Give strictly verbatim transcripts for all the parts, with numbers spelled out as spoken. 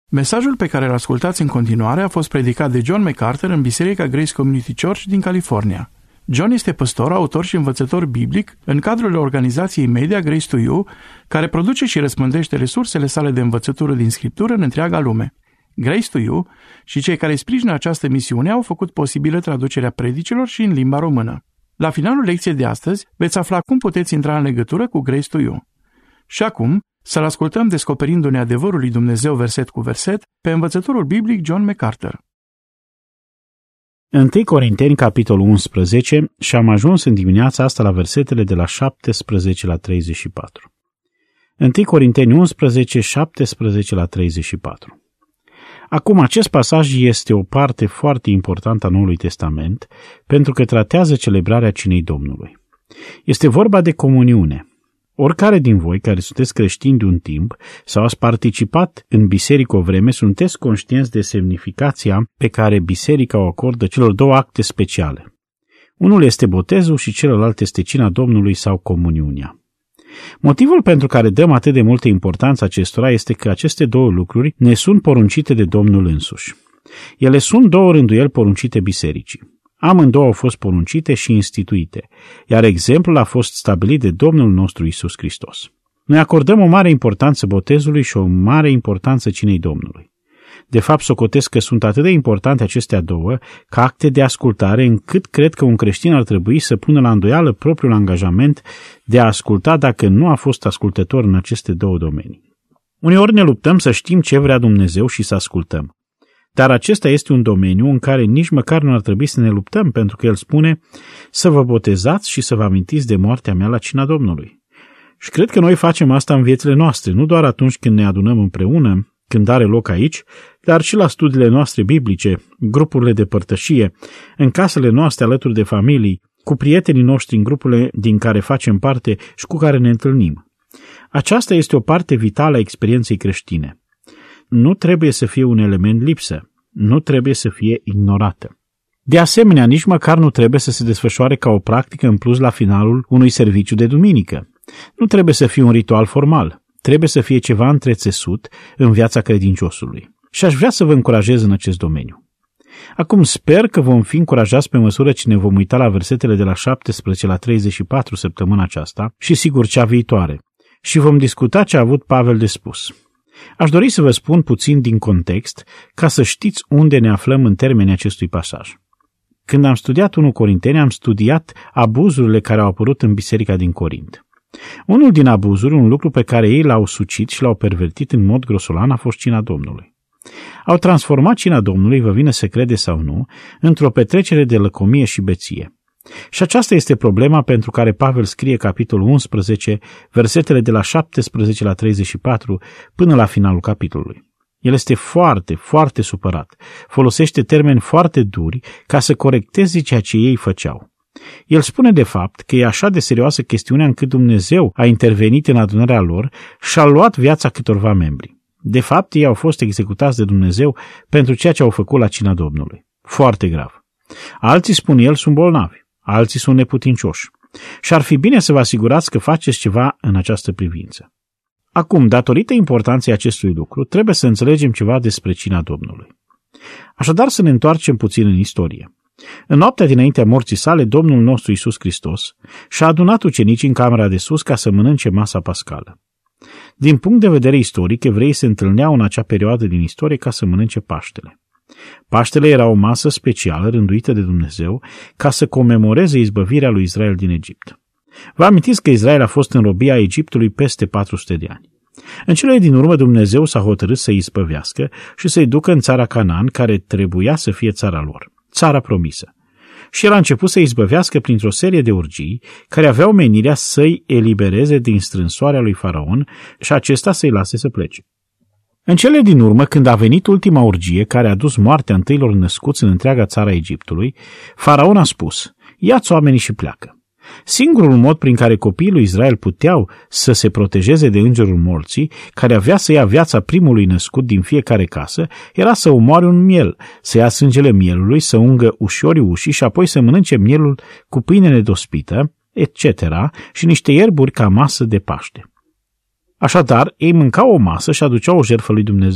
Mesajul pe care îl ascultați în continuare a fost predicat de John MacArthur în Biserica Grace Community Church din California. John este păstor, autor și învățător biblic în cadrul organizației media Grace to You, care produce și răspândește resursele sale de învățătură din Scriptură în întreaga lume. Grace to You și cei care sprijină această misiune au făcut posibilă traducerea predicilor și în limba română. La finalul lecției de astăzi veți afla cum puteți intra în legătură cu Grace to You. Și acum, să-l ascultăm descoperindu-ne adevărul lui Dumnezeu verset cu verset pe învățătorul biblic John MacArthur. întâi Corinteni, capitolul unsprezece, și am ajuns în dimineața asta la versetele de la șaptesprezece la treizeci și patru. întâi Corinteni unsprezece, șaptesprezece la treizeci și patru. Acum, acest pasaj este o parte foarte importantă a Noului Testament, pentru că tratează celebrarea cinei Domnului. Este vorba de comuniune. Oricare din voi care sunteți creștini de un timp sau ați participat în biserică o vreme, sunteți conștienți de semnificația pe care biserica o acordă celor două acte speciale. Unul este botezul și celălalt este cina Domnului sau comuniunea. Motivul pentru care dăm atât de multă importanță acestora este că aceste două lucruri ne sunt poruncite de Domnul însuși. Ele sunt două rânduieli poruncite bisericii. Amândouă au fost poruncite și instituite, iar exemplul a fost stabilit de Domnul nostru Iisus Hristos. Noi acordăm o mare importanță botezului și o mare importanță cinei Domnului. De fapt, socotesc că sunt atât de importante acestea două ca acte de ascultare, încât cred că un creștin ar trebui să pună la îndoială propriul angajament de a asculta dacă nu a fost ascultător în aceste două domenii. Uneori ne luptăm să știm ce vrea Dumnezeu și să ascultăm. Dar acesta este un domeniu în care nici măcar nu ar trebui să ne luptăm, pentru că El spune să vă botezați și să vă amintiți de moartea mea la cina Domnului. Și cred că noi facem asta în viețile noastre, nu doar atunci când ne adunăm împreună, când are loc aici, dar și la studiile noastre biblice, grupurile de părtășie, în casele noastre alături de familii, cu prietenii noștri în grupurile din care facem parte și cu care ne întâlnim. Aceasta este o parte vitală a experienței creștine. Nu trebuie să fie un element lipsă, nu trebuie să fie ignorată. De asemenea, nici măcar nu trebuie să se desfășoare ca o practică în plus la finalul unui serviciu de duminică. Nu trebuie să fie un ritual formal, trebuie să fie ceva întrețesut în viața credinciosului. Și aș vrea să vă încurajez în acest domeniu. Acum sper că vom fi încurajați pe măsură ce ne vom uita la versetele de la șaptesprezece la treizeci și patru săptămâna aceasta și sigur cea viitoare. Și vom discuta ce a avut Pavel de spus. Aș dori să vă spun puțin din context, ca să știți unde ne aflăm în termenii acestui pasaj. Când am studiat întâi Corinteni, am studiat abuzurile care au apărut în biserica din Corint. Unul din abuzuri, un lucru pe care ei l-au sucit și l-au pervertit în mod grosolan, a fost cina Domnului. Au transformat cina Domnului, vă vine să crede sau nu, într-o petrecere de lăcomie și beție. Și aceasta este problema pentru care Pavel scrie capitolul unsprezece, versetele de la șaptesprezece la treizeci și patru până la finalul capitolului. El este foarte, foarte supărat, folosește termeni foarte duri ca să corecteze ceea ce ei făceau. El spune de fapt că e așa de serioasă chestiunea încât Dumnezeu a intervenit în adunarea lor și a luat viața câtorva membri. De fapt, ei au fost executați de Dumnezeu pentru ceea ce au făcut la cina Domnului. Foarte grav. Alții, spun el, sunt bolnavi. Alții sunt neputincioși. Și ar fi bine să vă asigurați că faceți ceva în această privință. Acum, datorită importanței acestui lucru, trebuie să înțelegem ceva despre cina Domnului. Așadar, să ne întoarcem puțin în istorie. În noaptea dinaintea morții sale, Domnul nostru Iisus Hristos și-a adunat ucenicii în camera de sus ca să mănânce masa pascală. Din punct de vedere istoric, evreii se întâlneau în acea perioadă din istorie ca să mănânce Paștele. Paștele era o masă specială rânduită de Dumnezeu ca să comemoreze izbăvirea lui Israel din Egipt. Vă amintiți că Israel a fost în robia Egiptului peste patru sute de ani. În cele din urmă Dumnezeu s-a hotărât să-i izbăvească și să-i ducă în țara Canaan, care trebuia să fie țara lor, țara promisă. Și el a început să-i izbăvească printr-o serie de urgii care aveau menirea să-i elibereze din strânsoarea lui Faraon și acesta să-i lase să plece. În cele din urmă, când a venit ultima urgie care a dus moartea întâilor născuți în întreaga țara Egiptului, Faraon a spus: ia-ți oamenii și pleacă. Singurul mod prin care copiii lui Israel puteau să se protejeze de îngerul morții, care avea să ia viața primului născut din fiecare casă, era să omoare un miel, să ia sângele mielului, să ungă ușorii ușii și apoi să mănânce mielul cu pâine nedospită, et cetera, și niște ierburi ca masă de Paște. Așadar, ei mâncau o masă și aduceau o jertfă lui Dumnezeu.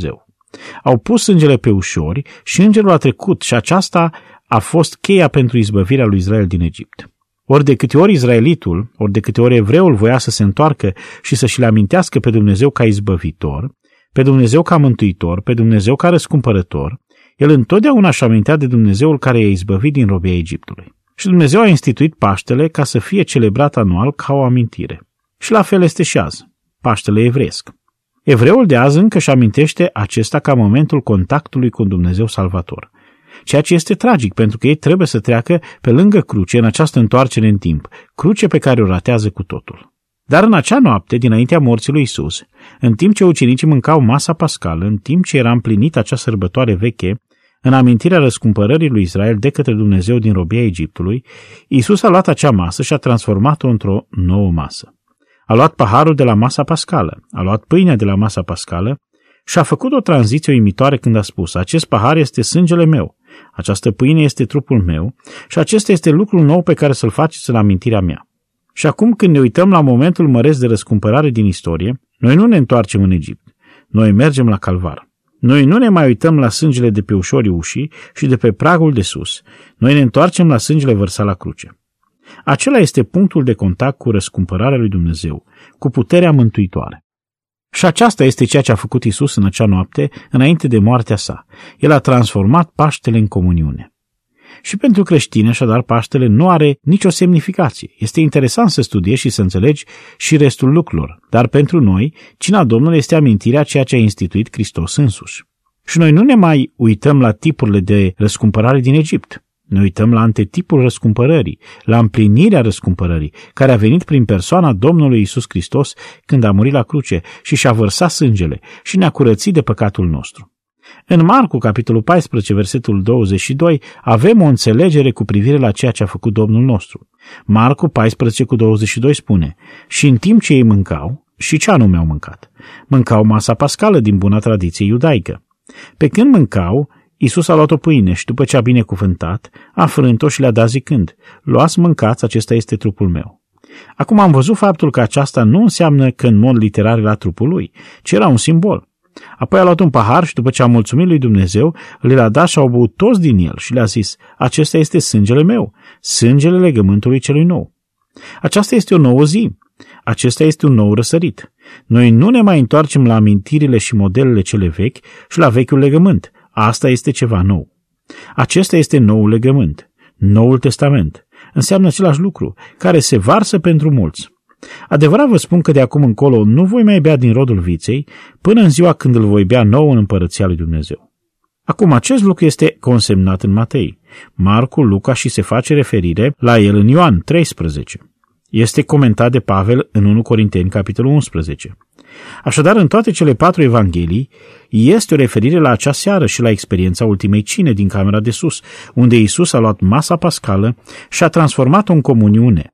Au pus sângele pe ușori și îngerul a trecut și aceasta a fost cheia pentru izbăvirea lui Israel din Egipt. Ori de câte ori izraelitul, ori de câte ori evreul voia să se întoarcă și să și le amintească pe Dumnezeu ca izbăvitor, pe Dumnezeu ca mântuitor, pe Dumnezeu ca răscumpărător, el întotdeauna își amintea de Dumnezeul care i-a izbăvit din robia Egiptului. Și Dumnezeu a instituit Paștele ca să fie celebrat anual ca o amintire. Și la fel este și azi, Paștele evreiesc. Evreul de azi încă își amintește acesta ca momentul contactului cu Dumnezeu Salvator. Ceea ce este tragic, pentru că ei trebuie să treacă pe lângă cruce în această întoarcere în timp, cruce pe care o ratează cu totul. Dar în acea noapte, dinaintea morții lui Isus, în timp ce ucenicii mâncau masa pascală, în timp ce era împlinită acea sărbătoare veche, în amintirea răscumpărării lui Israel de către Dumnezeu din robia Egiptului, Isus a luat acea masă și a transformat-o într-o nouă masă. A luat paharul de la masa pascală, a luat pâinea de la masa pascală și a făcut o tranziție uimitoare când a spus: acest pahar este sângele meu, această pâine este trupul meu și acesta este lucrul nou pe care să-l faceți în amintirea mea. Și acum când ne uităm la momentul măreț de răscumpărare din istorie, noi nu ne întoarcem în Egipt, noi mergem la Calvar. Noi nu ne mai uităm la sângele de pe ușorii ușii și de pe pragul de sus, noi ne întoarcem la sângele vărsat la cruce. Acela este punctul de contact cu răscumpărarea lui Dumnezeu, cu puterea mântuitoare. Și aceasta este ceea ce a făcut Isus în acea noapte, înainte de moartea sa. El a transformat Paștele în comuniune. Și pentru creștini, așadar, Paștele nu are nicio semnificație. Este interesant să studiezi și să înțelegi și restul lucrurilor, dar pentru noi, cina Domnului este amintirea ceea ce a instituit Hristos însuși. Și noi nu ne mai uităm la tipurile de răscumpărare din Egipt. Ne uităm la antetipul răscumpărării, la împlinirea răscumpărării, care a venit prin persoana Domnului Isus Hristos când a murit la cruce și și-a vărsat sângele și ne-a curățit de păcatul nostru. În Marcu, capitolul paisprezece, versetul douăzeci și doi, avem o înțelegere cu privire la ceea ce a făcut Domnul nostru. Marcu paisprezece cu douăzeci și doi spune: și în timp ce ei mâncau, și ce anume au mâncat? Mâncau masa pascală din buna tradiție iudaică. Pe când mâncau, Iisus a luat o pâine și după ce a binecuvântat, a frânt-o și le-a dat zicând: luați, mâncați, acesta este trupul meu. Acum am văzut faptul că aceasta nu înseamnă că în mod literar era trupul lui, ci era un simbol. Apoi a luat un pahar și după ce a mulțumit lui Dumnezeu, le-a dat și au băut toți din el și le-a zis: acesta este sângele meu, sângele legământului celui nou. Aceasta este o nouă zi. Acesta este un nou răsărit. Noi nu ne mai întoarcem la amintirile și modelele cele vechi și la vechiul legământ. Asta este ceva nou. Acesta este noul legământ, Noul Testament. Înseamnă același lucru, care se varsă pentru mulți. Adevărat vă spun că de acum încolo nu voi mai bea din rodul viței până în ziua când îl voi bea nou în împărăția lui Dumnezeu. Acum, acest lucru este consemnat în Matei, Marcu, Luca și se face referire la el în Ioan treisprezece. Este comentat de Pavel în unu Corinteni, capitolul unsprezece. Așadar, în toate cele patru evanghelii, este o referire la acea seară și la experiența ultimei cine din camera de sus, unde Iisus a luat masa pascală și a transformat-o în comuniune.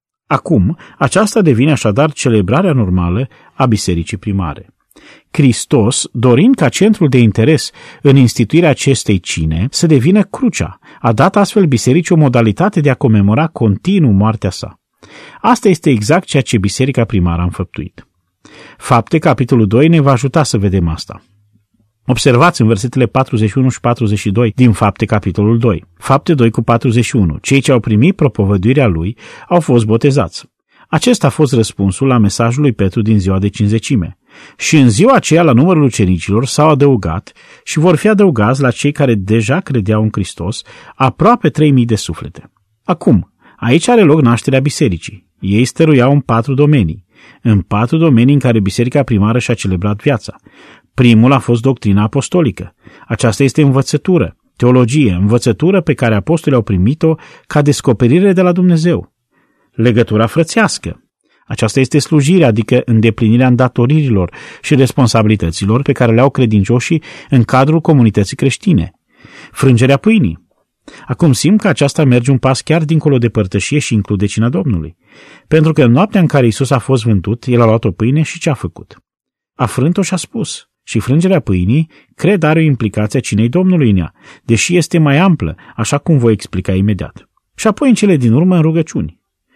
Acum, aceasta devine așadar celebrarea normală a bisericii primare. Hristos, dorind ca centrul de interes în instituirea acestei cine să devină crucea, a dat astfel bisericii o modalitate de a comemora continuu moartea sa. Asta este exact ceea ce biserica primară a înfăptuit. Fapte, capitolul doi, ne va ajuta să vedem asta. Observați în versetele patruzeci și unu și patruzeci și doi din Fapte, capitolul doi. Fapte doi cu patruzeci și unu. Cei ce au primit propovăduirea lui au fost botezați. Acesta a fost răspunsul la mesajul lui Petru din ziua de Cincizecime. Și în ziua aceea, la numărul ucenicilor s-au adăugat și vor fi adăugați la cei care deja credeau în Hristos aproape trei mii de suflete. Acum, aici are loc nașterea bisericii. Ei stăruiau în patru domenii. În patru domenii în care biserica primară și-a celebrat viața. Primul a fost doctrina apostolică. Aceasta este învățătură, teologie, învățătură pe care apostolii au primit-o ca descoperire de la Dumnezeu. Legătura frățească. Aceasta este slujirea, adică îndeplinirea îndatoririlor și responsabilităților pe care le au credincioșii în cadrul comunității creștine. Frângerea pâinii. Acum simt că aceasta merge un pas chiar dincolo de părtășie și include cina Domnului. Pentru că în noaptea în care Iisus a fost vântut, el a luat o pâine și ce a făcut? A frânt-o și a spus. Și frângerea pâinii, cred, are o implicație a cinei Domnului în ea, deși este mai amplă, așa cum voi explica imediat. Și apoi în cele din urmă în rugăciuni.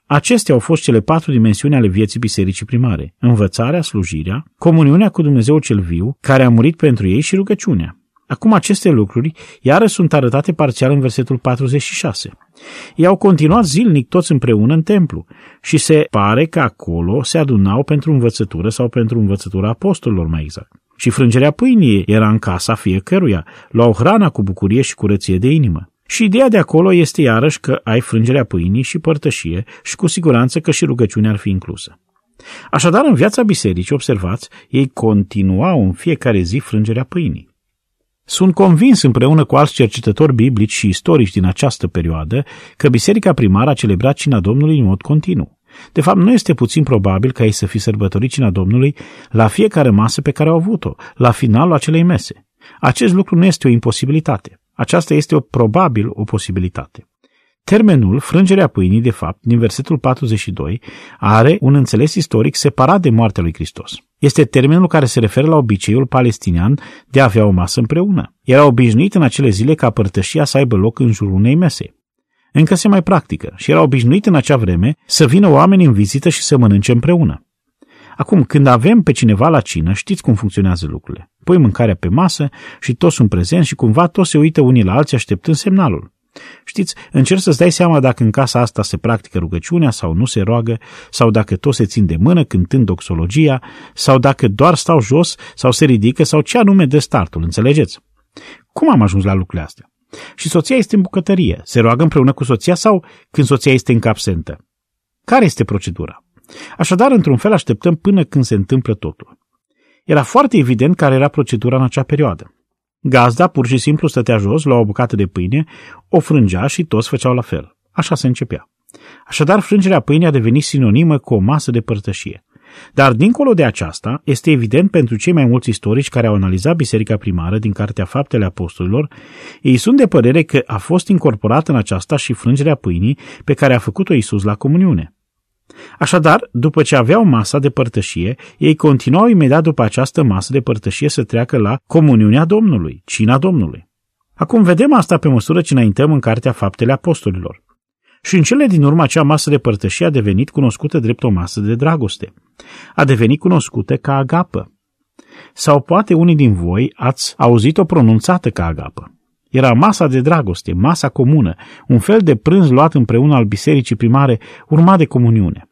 Acestea au fost cele patru dimensiuni ale vieții bisericii primare: învățarea, slujirea, comuniunea cu Dumnezeu cel viu, care a murit pentru ei, și rugăciunea. Acum aceste lucruri iarăși sunt arătate parțial în versetul patruzeci și șase. Ei au continuat zilnic toți împreună în templu și se pare că acolo se adunau pentru învățătură sau pentru învățătura apostolilor, mai exact. Și frângerea pâinii era în casa fiecăruia, luau hrana cu bucurie și curăție de inimă. Și ideea de acolo este iarăși că ai frângerea pâinii și părtășie și cu siguranță că și rugăciunea ar fi inclusă. Așadar, în viața bisericii, observați, ei continuau în fiecare zi frângerea pâinii. Sunt convins împreună cu alți cercetători biblici și istorici din această perioadă că biserica primară a celebrat cina Domnului în mod continuu. De fapt, nu este puțin probabil ca ei să fi sărbătorit cina Domnului la fiecare masă pe care au avut-o, la finalul acelei mese. Acest lucru nu este o imposibilitate. Aceasta este o, probabil o posibilitate. Termenul frângerea pâinii, de fapt, din versetul patruzeci și doi, are un înțeles istoric separat de moartea lui Hristos. Este termenul care se referă la obiceiul palestinian de a avea o masă împreună. Era obișnuit în acele zile ca părtășia să aibă loc în jurul unei mese. Încă se mai practică și era obișnuit în acea vreme să vină oameni în vizită și să mănânce împreună. Acum, când avem pe cineva la cină, știți cum funcționează lucrurile. Pui mâncarea pe masă și toți sunt prezenți și cumva toți se uită unii la alții așteptând semnalul. Știți, încerci să-ți dai seama dacă în casa asta se practică rugăciunea sau nu se roagă, sau dacă toți se țin de mână cântând doxologia, sau dacă doar stau jos sau se ridică, sau ce anume dă startul, înțelegeți? Cum am ajuns la lucrurile astea? Și soția este în bucătărie, se roagă împreună cu soția sau când soția este încă absentă? Care este procedura? Așadar, într-un fel așteptăm până când se întâmplă totul. Era foarte evident care era procedura în acea perioadă. Gazda pur și simplu stătea jos, lua o bucată de pâine, o frângea și toți făceau la fel. Așa se începea. Așadar, frângerea pâinii a devenit sinonimă cu o masă de părtășie. Dar, dincolo de aceasta, este evident pentru cei mai mulți istorici care au analizat biserica primară din Cartea Faptele Apostolilor, ei sunt de părere că a fost incorporată în aceasta și frângerea pâinii pe care a făcut-o Iisus la comuniune. Așadar, după ce aveau masa de părtășie, ei continuau imediat după această masă de părtășie să treacă la comuniunea Domnului, cina Domnului. Acum vedem asta pe măsură ce înaintăm în Cartea Faptele Apostolilor. Și în cele din urmă acea masă de părtășie a devenit cunoscută drept o masă de dragoste. A devenit cunoscută ca agapă. Sau poate unii din voi ați auzit-o pronunțată ca agapă. Era masa de dragoste, masa comună, un fel de prânz luat împreună al bisericii primare, urmat de comuniune.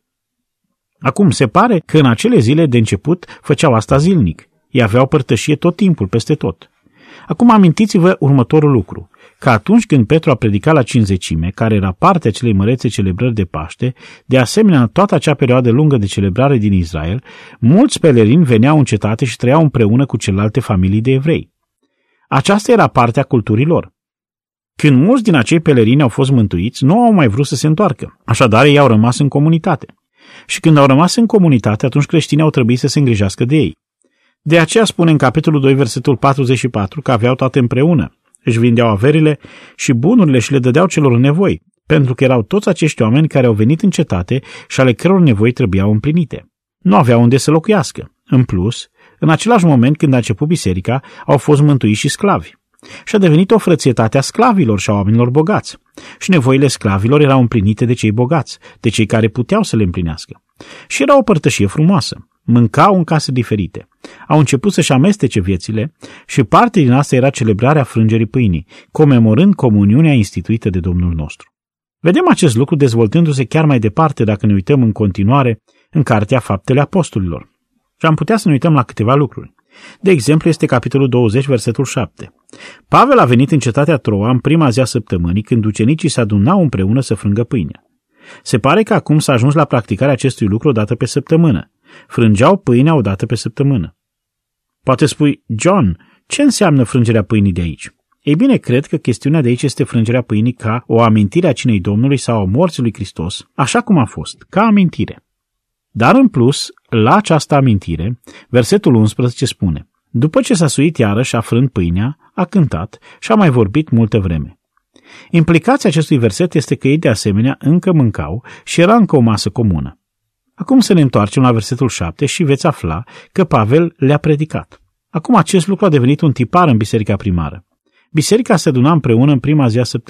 Acum, se pare că în acele zile de început făceau asta zilnic. Ei aveau părtășie tot timpul, peste tot. Acum amintiți-vă următorul lucru, că atunci când Petru a predicat la Cincizecime, care era parte a celei mărețe celebrări de Paște, de asemenea în toată acea perioadă lungă de celebrare din Israel, mulți pelerini veneau în cetate și trăiau împreună cu celelalte familii de evrei. Aceasta era partea culturii lor. Când mulți din acei pelerini au fost mântuiți, nu au mai vrut să se întoarcă, așadar ei au rămas în comunitate. Și când au rămas în comunitate, atunci creștinii au trebuit să se îngrijească de ei. De aceea spune în capitolul doi, versetul patruzeci și patru, că aveau toate împreună, își vindeau averile și bunurile și le dădeau celor în nevoi, pentru că erau toți acești oameni care au venit în cetate și ale căror nevoi trebuiau împlinite. Nu aveau unde să locuiască. În plus, în același moment când a început biserica, au fost mântuiți și sclavi. Și a devenit o frățietate a sclavilor și a oamenilor bogați. Și nevoile sclavilor erau împlinite de cei bogați, de cei care puteau să le împlinească. Și era o părtășie frumoasă. Mâncau în case diferite. Au început să-și amestece viețile și parte din asta era celebrarea frângerii pâinii, comemorând comuniunea instituită de Domnul nostru. Vedem acest lucru dezvoltându-se chiar mai departe dacă ne uităm în continuare în Cartea Faptele Apostolilor. Și am putea să ne uităm la câteva lucruri. De exemplu, este capitolul douăzeci, versetul șapte. Pavel a venit în cetatea Troa în prima zi a săptămânii, când ucenicii se adunau împreună să frângă pâinea. Se pare că acum s-a ajuns la practicarea acestui lucru o dată pe săptămână. Frângeau pâinea o dată pe săptămână. Poate spui, John, ce înseamnă frângerea pâinii de aici? Ei bine, cred că chestiunea de aici este frângerea pâinii ca o amintire a cinei Domnului sau a morții lui Hristos, așa cum a fost, ca amintire. Dar în plus, la această amintire, versetul unsprezece spune: după ce s-a suit iarăși afrând pâinea, a cântat și a mai vorbit multă vreme. Implicația acestui verset este că ei de asemenea încă mâncau și era încă o masă comună. Acum să ne întoarcem la versetul șapte și veți afla că Pavel le-a predicat. Acum acest lucru a devenit un tipar în biserica primară. Biserica se aduna împreună în prima zi a săptămânii.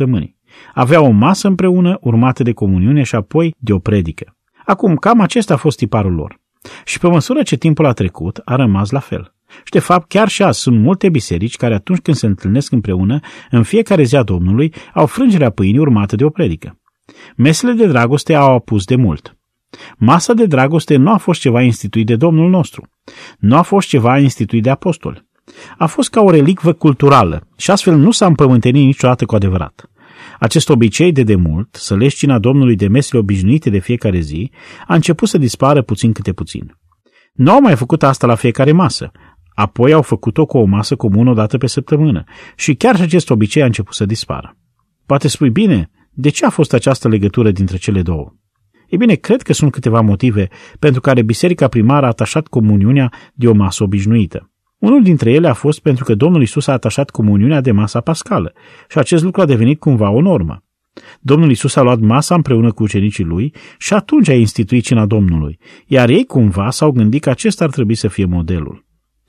Aveau o masă împreună, urmată de comuniune și apoi de o predică. Acum, cam acesta a fost tiparul lor. Și pe măsură ce timpul a trecut, a rămas la fel. Și de fapt, chiar și azi sunt multe biserici care atunci când se întâlnesc împreună, în fiecare zi a Domnului, au frângerea pâinii urmată de o predică. Mesele de dragoste au apus de mult. Masa de dragoste nu a fost ceva instituit de Domnul nostru. Nu a fost ceva instituit de apostoli. A fost ca o relicvă culturală și astfel nu s-a împământenit niciodată cu adevărat. Acest obicei de demult, să legi cina Domnului de mesele obișnuite de fiecare zi, a început să dispară puțin câte puțin. Nu au mai făcut asta la fiecare masă, apoi au făcut-o cu o masă comună o dată pe săptămână și chiar și acest obicei a început să dispară. Poate spui, bine, de ce a fost această legătură dintre cele două? Ei bine, cred că sunt câteva motive pentru care biserica primară a atașat comuniunea de o masă obișnuită. Unul dintre ele a fost pentru că Domnul Iisus a atașat comuniunea de masa pascală și acest lucru a devenit cumva o normă. Domnul Iisus a luat masa împreună cu ucenicii lui și atunci a instituit cina Domnului, iar ei cumva s-au gândit că acesta ar trebui să fie modelul.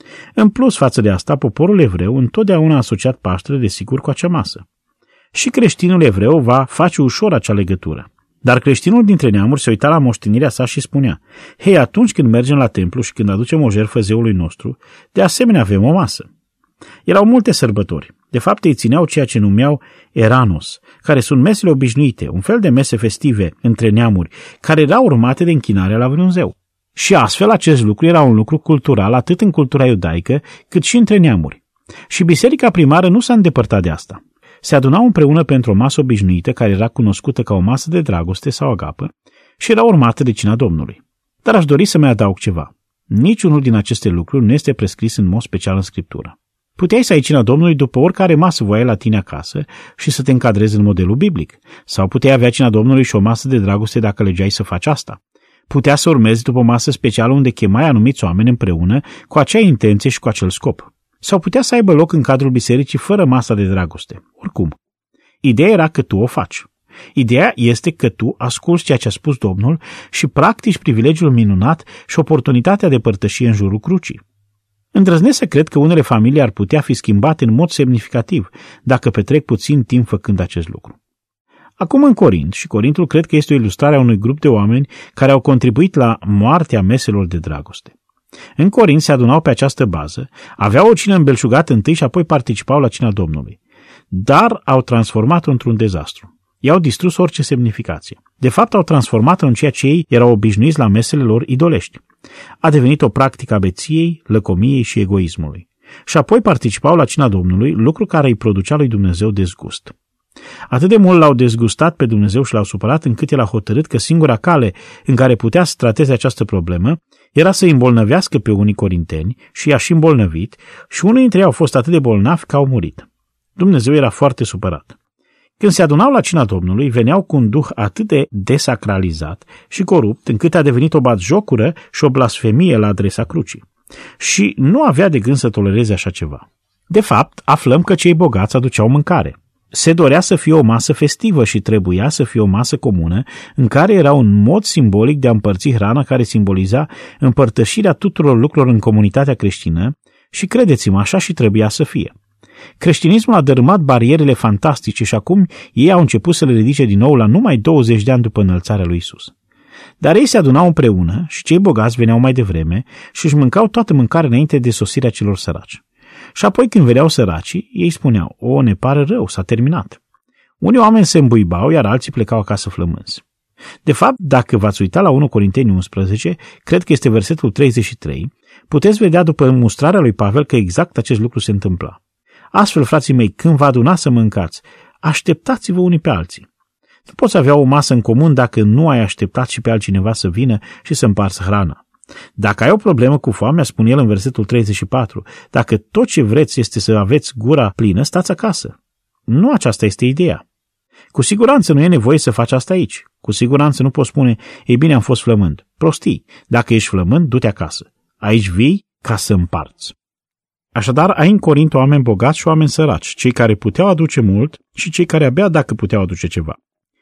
În plus față de asta, poporul evreu întotdeauna a asociat Paștele desigur cu acea masă. Și creștinul evreu va face ușor acea legătură. Dar creștinul dintre neamuri se uita la moștenirea sa și spunea, hei, atunci când mergem la templu și când aducem o jertfă zeului nostru, de asemenea avem o masă. Erau multe sărbători. De fapt, ei țineau ceea ce numeau eranos, care sunt mesele obișnuite, un fel de mese festive între neamuri, care erau urmate de închinarea la vreun zeu. Și astfel acest lucru era un lucru cultural atât în cultura iudaică cât și între neamuri. Și biserica primară nu s-a îndepărtat de asta. Se adunau împreună pentru o masă obișnuită care era cunoscută ca o masă de dragoste sau agapă și era urmată de cina Domnului. Dar aș dori să mai adaug ceva. Niciunul din aceste lucruri nu este prescris în mod special în Scriptură. Puteai să ai cina Domnului după oricare masă voiai la tine acasă și să te încadrezi în modelul biblic. Sau puteai avea cina Domnului și o masă de dragoste dacă legeai să faci asta. Putea să urmezi după o masă specială unde chemai anumiți oameni împreună cu acea intenție și cu acel scop. Sau putea să aibă loc în cadrul bisericii fără masa de dragoste. Oricum. Ideea era că tu o faci. Ideea este că tu asculți ceea ce a spus Domnul și practici privilegiul minunat și oportunitatea de părtășie în jurul crucii. Îndrăznesc să cred că unele familii ar putea fi schimbate în mod semnificativ dacă petrec puțin timp făcând acest lucru. Acum în Corint, și Corintul cred că este o ilustrare a unui grup de oameni care au contribuit la moartea meselor de dragoste. În Corint se adunau pe această bază, aveau o cină îmbelșugată întâi și apoi participau la cina Domnului. Dar au transformat-o într-un dezastru. I-au distrus orice semnificație. De fapt, au transformat-o în ceea ce ei erau obișnuiți la mesele lor idolești. A devenit o practică a beției, lăcomiei și egoismului. Și apoi participau la cina Domnului, lucru care îi producea lui Dumnezeu dezgust. Atât de mult l-au dezgustat pe Dumnezeu și l-au supărat încât el a hotărât că singura cale în care putea să trateze această problemă era să îi îmbolnăvească pe unii corinteni și i-a și îmbolnăvit și unii dintre ei au fost atât de bolnavi că au murit. Dumnezeu era foarte supărat. Când se adunau la cina Domnului, veneau cu un duh atât de desacralizat și corupt încât a devenit o batjocură și o blasfemie la adresa crucii. Și nu avea de gând să tolereze așa ceva. De fapt, aflăm că cei bogați aduceau mâncare. Se dorea să fie o masă festivă și trebuia să fie o masă comună în care era un mod simbolic de a împărți hrana care simboliza împărtășirea tuturor lucrurilor în comunitatea creștină și credeți-mă, așa și trebuia să fie. Creștinismul a dărâmat barierele fantastice și acum ei au început să le ridice din nou la numai douăzeci de ani după înălțarea lui Isus. Dar ei se adunau împreună și cei bogați veneau mai devreme și își mâncau toată mâncarea înainte de sosirea celor săraci. Și apoi când veneau săracii, ei spuneau, o, ne pare rău, s-a terminat. Unii oameni se îmbuibau, iar alții plecau acasă flămânzi. De fapt, dacă v-ați uitat la unu Corinteni unsprezece, cred că este versetul treizeci și trei, puteți vedea după mustrarea lui Pavel că exact acest lucru se întâmpla. Astfel, frații mei, când vă adunați să mâncați, așteptați-vă unii pe alții. Nu poți avea o masă în comun dacă nu ai așteptat și pe altcineva să vină și să împarți hrana. Dacă ai o problemă cu foamea, spune el în versetul treizeci și patru, dacă tot ce vreți este să aveți gura plină, stați acasă. Nu aceasta este ideea. Cu siguranță nu e nevoie să faci asta aici. Cu siguranță nu poți spune, ei bine, am fost flămând. Prostii. Dacă ești flămând, du-te acasă. Aici vii ca să împarți. Așadar, ai în Corint oameni bogați și oameni săraci, cei care puteau aduce mult și cei care abia dacă puteau aduce ceva.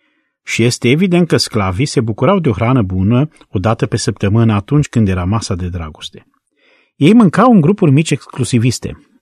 Și este evident că sclavii se bucurau de o hrană bună o dată pe săptămână atunci când era masa de dragoste. Ei mâncau în grupuri mici exclusiviste.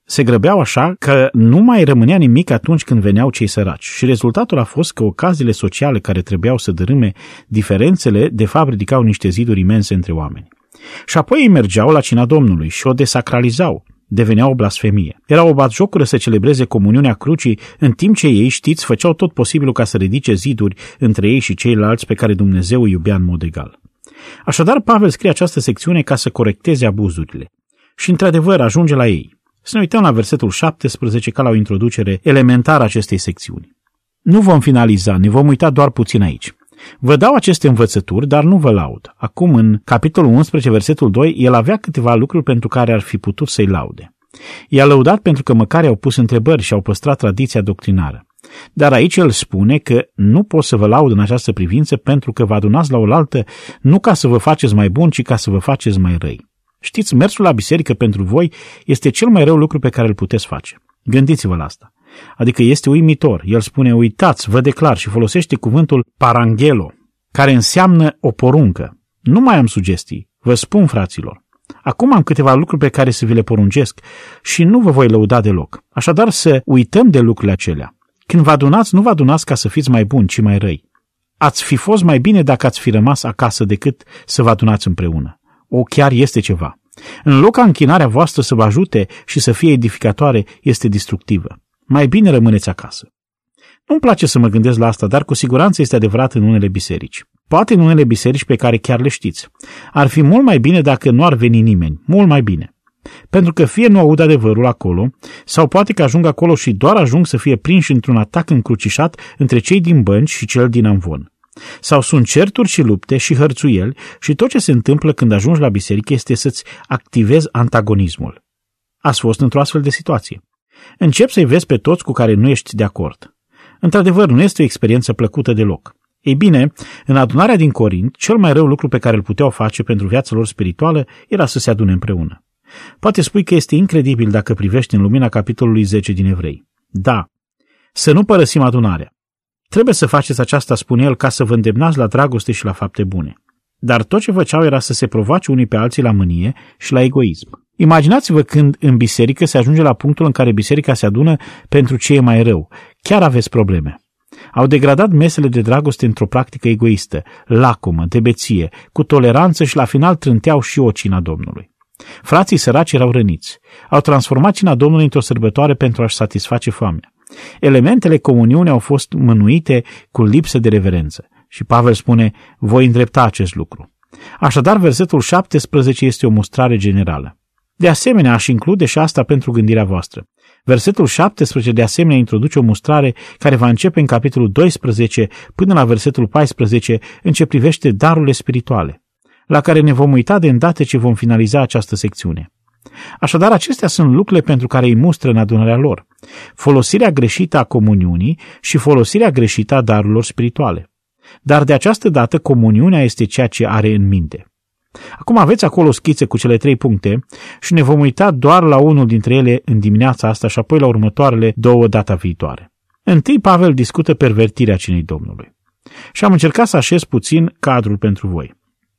Se grăbeau așa că nu mai rămânea nimic atunci când veneau cei săraci și rezultatul a fost că ocaziile sociale care trebuiau să dărâme diferențele de fapt ridicau niște ziduri imense între oameni. Și apoi ei mergeau la cina Domnului și o desacralizau. Devenea o blasfemie. Era o batjocură să celebreze comuniunea crucii, în timp ce ei, știți, făceau tot posibilul ca să ridice ziduri între ei și ceilalți pe care Dumnezeu îi iubea în mod egal. Așadar, Pavel scrie această secțiune ca să corecteze abuzurile. Și, într-adevăr, ajunge la ei. Să ne uităm la versetul șaptesprezece ca la o introducere elementară a acestei secțiuni. Nu vom finaliza, ne vom uita doar puțin aici. Vă dau aceste învățături, dar nu vă laud. Acum, în capitolul unsprezece, versetul doi, el avea câteva lucruri pentru care ar fi putut să-i laude. I-a lăudat pentru că măcar i-au pus întrebări și au păstrat tradiția doctrinară. Dar aici el spune că nu pot să vă laud în această privință pentru că vă adunați la oaltă nu ca să vă faceți mai buni, ci ca să vă faceți mai răi. Știți, mersul la biserică pentru voi este cel mai rău lucru pe care îl puteți face. Gândiți-vă la asta. Adică este uimitor. El spune, uitați, vă declar, și folosește cuvântul parangelo, care înseamnă o poruncă. Nu mai am sugestii, vă spun, fraților. Acum am câteva lucruri pe care să vi le poruncesc și nu vă voi lăuda deloc. Așadar să uităm de lucrurile acelea. Când vă adunați, nu vă adunați ca să fiți mai buni, ci mai răi. Ați fi fost mai bine dacă ați fi rămas acasă decât să vă adunați împreună. O, chiar este ceva. În loc ca închinarea voastră să vă ajute și să fie edificatoare, este destructivă. Mai bine rămâneți acasă. Nu-mi place să mă gândesc la asta, dar cu siguranță este adevărat în unele biserici. Poate în unele biserici pe care chiar le știți. Ar fi mult mai bine dacă nu ar veni nimeni. Mult mai bine. Pentru că fie nu aud adevărul acolo, sau poate că ajung acolo și doar ajung să fie prinși într-un atac încrucișat între cei din bănci și cel din amvon. Sau sunt certuri și lupte și hărțuieli și tot ce se întâmplă când ajungi la biserică este să-ți activezi antagonismul. Ați fost într-o astfel de situație. Începi să-i vezi pe toți cu care nu ești de acord. Într-adevăr, nu este o experiență plăcută deloc. Ei bine, în adunarea din Corint, cel mai rău lucru pe care îl puteau face pentru viața lor spirituală era să se adune împreună. Poate spui că este incredibil dacă privești în lumina capitolului zece din Evrei. Da, să nu părăsim adunarea. Trebuie să faceți aceasta, spune el, ca să vă îndemnați la dragoste și la fapte bune. Dar tot ce făceau era să se provoace unii pe alții la mânie și la egoism. Imaginați-vă când în biserică se ajunge la punctul în care biserica se adună pentru ce e mai rău. Chiar aveți probleme. Au degradat mesele de dragoste într-o practică egoistă, lacomă, de beție, cu toleranță și la final trânteau și o cina Domnului. Frații săraci erau răniți. Au transformat cina Domnului într-o sărbătoare pentru a-și satisface foamea. Elementele comuniunii au fost mânuite cu lipsă de reverență. Și Pavel spune, voi îndrepta acest lucru. Așadar, versetul șaptesprezece este o mustrare generală. De asemenea, aș include și asta pentru gândirea voastră. Versetul șaptesprezece de asemenea introduce o mustrare care va începe în capitolul doisprezece până la versetul paisprezece în ce privește darurile spirituale, la care ne vom uita de îndată ce vom finaliza această secțiune. Așadar, acestea sunt lucrurile pentru care îi mustră în adunarea lor. Folosirea greșită a comuniunii și folosirea greșită a darurilor spirituale. Dar de această dată comuniunea este ceea ce are în minte. Acum aveți acolo o schiță cu cele trei puncte și ne vom uita doar la unul dintre ele în dimineața asta și apoi la următoarele două data viitoare. Întâi Pavel discută pervertirea cinei Domnului. Și am încercat să așez puțin cadrul pentru voi.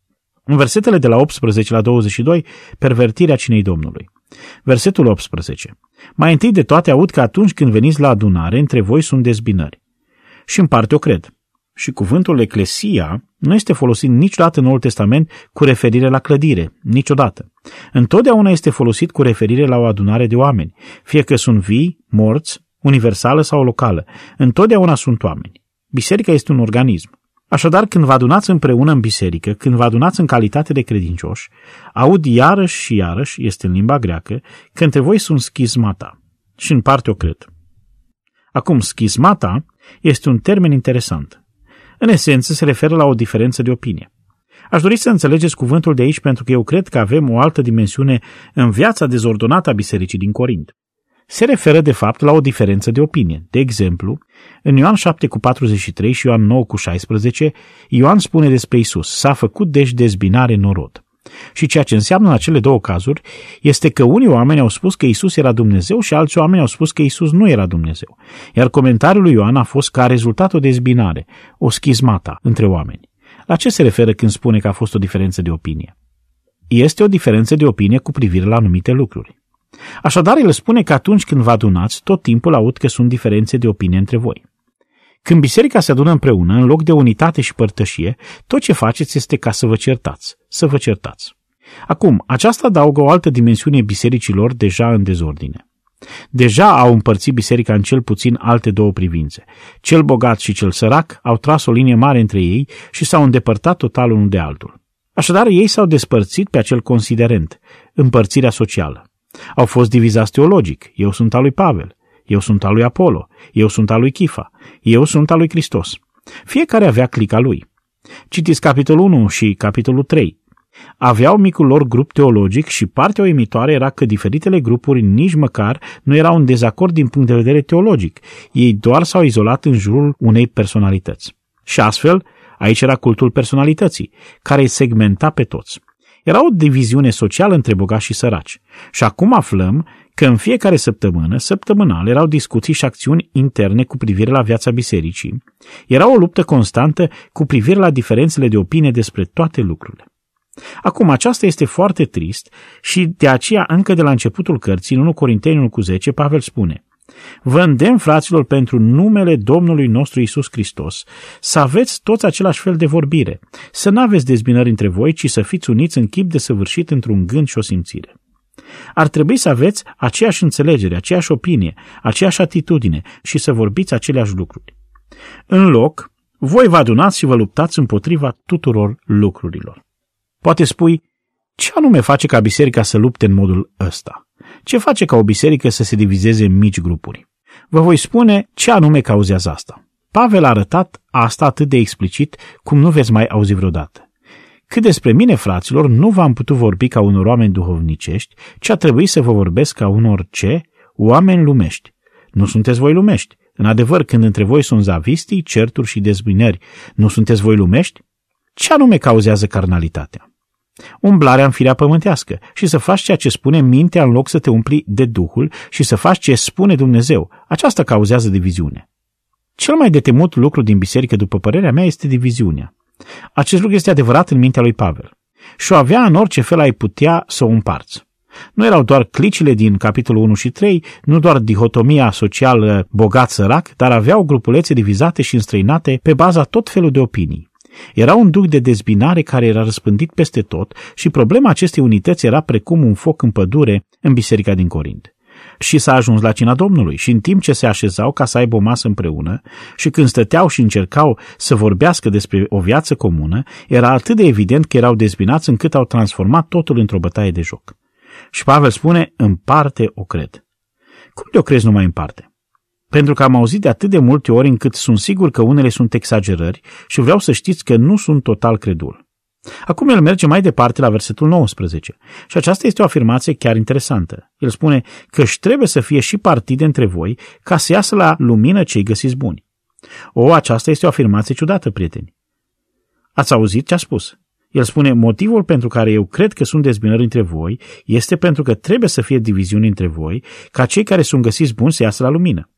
În versetele de la optsprezece la douăzeci și doi, pervertirea cinei Domnului. Versetul optsprezece. Mai întâi de toate aud că atunci când veniți la adunare, între voi sunt dezbinări. Și în parte o cred. Și cuvântul eclesia nu este folosit niciodată în Noul Testament cu referire la clădire, niciodată. Întotdeauna este folosit cu referire la o adunare de oameni, fie că sunt vii, morți, universală sau locală. Întotdeauna sunt oameni. Biserica este un organism. Așadar, când vă adunați împreună în biserică, când vă adunați în calitate de credincioși, aud iarăși și iarăși, este în limba greacă, că între voi sunt schismata. Și în parte o cred. Acum, schismata este un termen interesant. În esență, se referă la o diferență de opinie. Aș dori să înțelegeți cuvântul de aici pentru că eu cred că avem o altă dimensiune în viața dezordonată a bisericii din Corint. Se referă, de fapt, la o diferență de opinie. De exemplu, în Ioan șapte cu patruzeci și trei și Ioan nouă cu șaisprezece, Ioan spune despre Isus, s-a făcut deci dezbinare norod. Și ceea ce înseamnă în acele două cazuri este că unii oameni au spus că Isus era Dumnezeu și alți oameni au spus că Isus nu era Dumnezeu. Iar comentariul lui Ioan a fost că a rezultat o dezbinare, o schismata între oameni. La ce se referă când spune că a fost o diferență de opinie? Este o diferență de opinie cu privire la anumite lucruri. Așadar, el spune că atunci când vă adunați, tot timpul aud că sunt diferențe de opinie între voi. Când biserica se adună împreună, în loc de unitate și părtășie, tot ce faceți este ca să vă certați, să vă certați. Acum, aceasta adaugă o altă dimensiune bisericilor deja în dezordine. Deja au împărțit biserica în cel puțin alte două privințe. Cel bogat și cel sărac au tras o linie mare între ei și s-au îndepărtat total unul de altul. Așadar, ei s-au despărțit pe acel considerent, împărțirea socială. Au fost divizați teologic. Eu sunt al lui Pavel, eu sunt al lui Apollo, eu sunt al lui Chifa, eu sunt al lui Hristos. Fiecare avea clica lui. Citiți capitolul unu și capitolul trei. Aveau micul lor grup teologic și partea uimitoare era că diferitele grupuri nici măcar nu erau în dezacord din punct de vedere teologic. Ei doar s-au izolat în jurul unei personalități. Și astfel, aici era cultul personalității, care îi segmenta pe toți. Era o diviziune socială între bogați și săraci. Și acum aflăm că în fiecare săptămână, săptămânal, erau discuții și acțiuni interne cu privire la viața bisericii. Era o luptă constantă cu privire la diferențele de opinie despre toate lucrurile. Acum, aceasta este foarte trist și de aceea încă de la începutul cărții, în unu Corinteni unu cu zece, Pavel spune: vă îndemn, fraților, pentru numele Domnului nostru Iisus Hristos, să aveți toți același fel de vorbire, să nu aveți dezbinări între voi, ci să fiți uniți în chip desăvârșit într-un gând și o simțire. Ar trebui să aveți aceeași înțelegere, aceeași opinie, aceeași atitudine și să vorbiți aceleași lucruri. În loc, voi vă adunați și vă luptați împotriva tuturor lucrurilor. Poate spui, ce anume face ca biserica să lupte în modul ăsta? Ce face ca o biserică să se divizeze în mici grupuri? Vă voi spune ce anume cauzează asta. Pavel a arătat asta atât de explicit cum nu veți mai auzi vreodată. Cât despre mine, fraților, nu v-am putut vorbi ca unor oameni duhovnicești, ci a trebuit să vă vorbesc ca unor ce? Oameni lumești. Nu sunteți voi lumești. În adevăr, când între voi sunt zavistii, certuri și dezbinări, nu sunteți voi lumești? Ce anume cauzează carnalitatea? Umblarea în firea pământească și să faci ceea ce spune mintea în loc să te umpli de Duhul și să faci ce spune Dumnezeu. Aceasta cauzează diviziune. Cel mai de temut lucru din biserică, după părerea mea, este diviziunea. Acest lucru este adevărat în mintea lui Pavel. Și o avea în orice fel ai putea să o împarți. Nu erau doar clicile din capitolul unu și trei, nu doar dihotomia socială bogat-sărac, dar aveau grupulețe divizate și înstrăinate pe baza tot felul de opinii. Era un duh de dezbinare care era răspândit peste tot și problema acestei unități era precum un foc în pădure în biserica din Corint. Și s-a ajuns la cina Domnului și în timp ce se așezau ca să aibă o masă împreună și când stăteau și încercau să vorbească despre o viață comună, era atât de evident că erau dezbinați încât au transformat totul într-o bătaie de joc. Și Pavel spune, în parte o cred. Cum de o crezi numai în parte? Pentru că am auzit de atât de multe ori încât sunt sigur că unele sunt exagerări și vreau să știți că nu sunt total credul. Acum el merge mai departe la versetul nouăsprezece și aceasta este o afirmație chiar interesantă. El spune că își trebuie să fie și partide între voi ca să iasă la lumină cei găsiți buni. O, aceasta este o afirmație ciudată, prieteni. Ați auzit ce a spus? El spune, motivul pentru care eu cred că sunt dezbinări între voi este pentru că trebuie să fie diviziuni între voi ca cei care sunt găsiți buni să iasă la lumină.